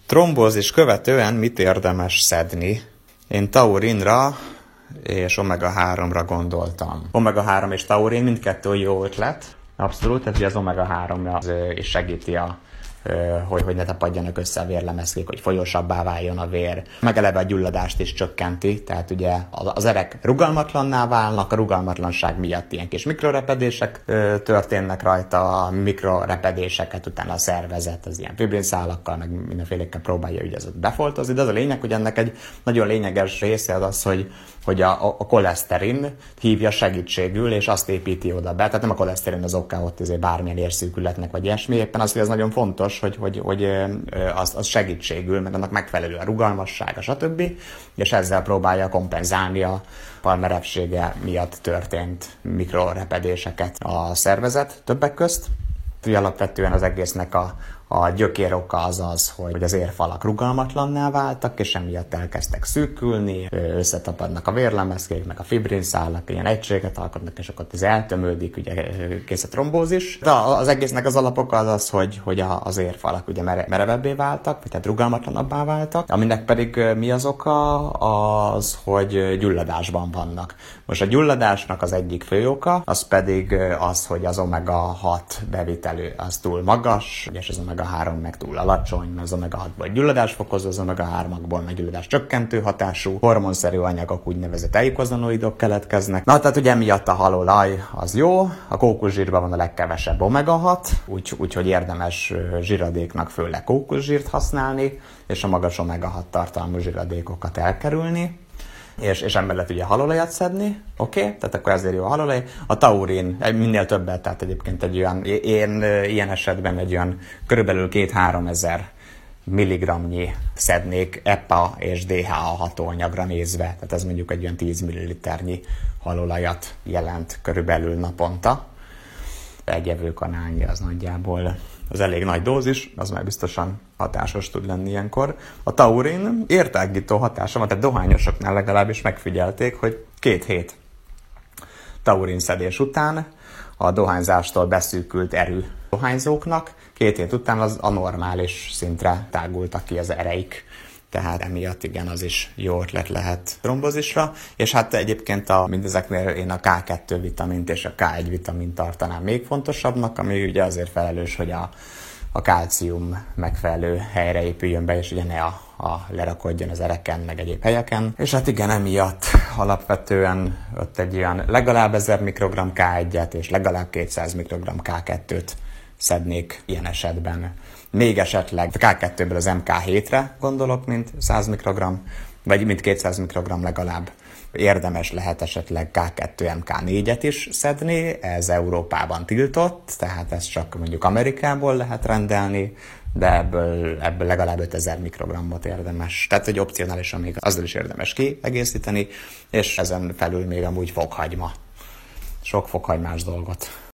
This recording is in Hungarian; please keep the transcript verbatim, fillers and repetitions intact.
Trombózis követően mit érdemes szedni? Én taurinra és omega háromra gondoltam. omega három és taurin mindkettő jó ötlet. Abszolút, tehát az omega három az is segíti a hogy, hogy ne tapadjanak össze a vérlemezkék, hogy folyósabbá váljon a vér. Meg eleve a gyulladást is csökkenti, tehát ugye az erek rugalmatlanná válnak, a rugalmatlanság miatt ilyen kis mikrorepedések történnek rajta, a mikrorepedéseket utána a szervezet az ilyen fibrinszálakkal, meg mindenfélékkel próbálja ugye ezt befoltozni, de az a lényeg, hogy ennek egy nagyon lényeges része az az, hogy, hogy a, a koleszterin hívja segítségül, és azt építi oda be, tehát nem a koleszterin az oka ott azért bármilyen érszűkületnek, vagy ilyesmi, éppen az, hogy ez nagyon fontos, hogy, hogy, hogy az, az segítségül, meg annak megfelelő a rugalmassága, stb. És ezzel próbálja kompenzálni a palmerepsége miatt történt mikrorepedéseket a szervezet többek közt. Alapvetően az egésznek a, a gyökéroka az az, hogy az érfalak rugalmatlanná váltak, és emiatt elkezdtek szűkülni, összetapadnak a vérlemezkék, meg a fibrinszálak, ilyen egységet alkotnak, és akkor ez eltömődik, ugye kész a trombózis. De az egésznek az alapoka az az, hogy, hogy az érfalak ugye merevebbé váltak, vagy tehát rugalmatlanabbá váltak, aminek pedig mi az oka? Az, hogy gyulladásban vannak. Most a gyulladásnak az egyik fő oka, az pedig az, hogy az omega hat bevitelő az túl magas, és az omega három meg túl alacsony, mert az omega hatból gyulladás fokozó, az omega háromból meg gyulladás csökkentő hatású, hormonszerű anyagok, úgynevezett eikozanoidok keletkeznek. Na, tehát ugye emiatt a halolaj az jó, a kókuszsírban van a legkevesebb omega hat, úgyhogy úgy, érdemes zsíradéknak főleg kókuszsírt használni, és a magas omega hat tartalmú zsíradékokat elkerülni. És, és emellett ugye halolajat szedni, oké? Okay? Tehát akkor ezért jó a halolaj. A taurin minél többet, tehát egyébként egy olyan, én ilyen esetben egy olyan körülbelül két-három ezer milligramnyi szednék E P A és D H A hatóanyagra nézve, tehát ez mondjuk egy olyan tíz milliliternyi halolajat jelent körülbelül naponta. Egy evőkanálnyi az nagyjából az elég nagy dózis, az már biztosan hatásos tud lenni ilyenkor. A taurin értágító hatása van, tehát dohányosoknál legalábbis megfigyelték, hogy két hét taurin szedés után a dohányzástól beszűkült erő dohányzóknak, két hét után az anormális szintre tágultak ki az ereik. Tehát emiatt igen, az is jó ötlet lehet trombózisra. És hát egyébként a, mindezeknél én a ká kettő vitamint és a ká egy vitamint tartanám még fontosabbnak, ami ugye azért felelős, hogy a, a kálcium megfelelő helyre épüljön be, és ugye ne a, a lerakodjon az ereken, meg egyéb helyeken. És hát igen, emiatt alapvetően ott egy olyan legalább ezer mikrogramm ká egyet és legalább kétszáz mikrogramm ká kettőt szednék ilyen esetben. Még esetleg a ká kettőből az em ká hétre gondolok, mint száz mikrogramm, vagy mint kétszáz mikrogramm legalább. Érdemes lehet esetleg ká kettő em ká négyet is szedni, ez Európában tiltott, tehát ezt csak mondjuk Amerikából lehet rendelni, de ebből, ebből legalább ötezer mikrogrammot érdemes. Tehát, hogy opcionálisan még azzal is érdemes kiegészíteni, és ezen felül még amúgy fokhagyma. Sok fokhagymás dolgot